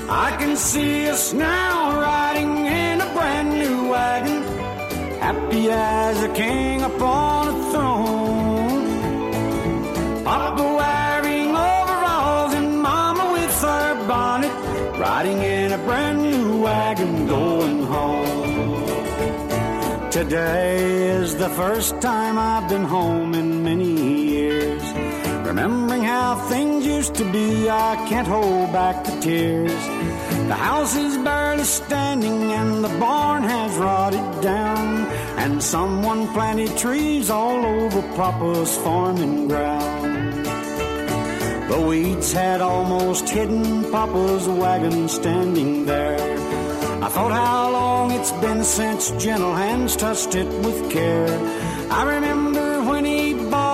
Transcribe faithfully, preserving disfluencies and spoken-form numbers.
I can see us now riding in a brand new wagon, happy as a king upon a throne. Papa wearing overalls and Mama with her bonnet, riding in a brand new wagon going home. Today is the first time I've been home in many years. Remembering how things used to be, I can't hold back the tears. The house is barely standing and the barn has rotted down, and someone planted trees all over Papa's farming ground. The weeds had almost hidden Papa's wagon standing there. I thought how long it's been since gentle hands touched it with care. I remember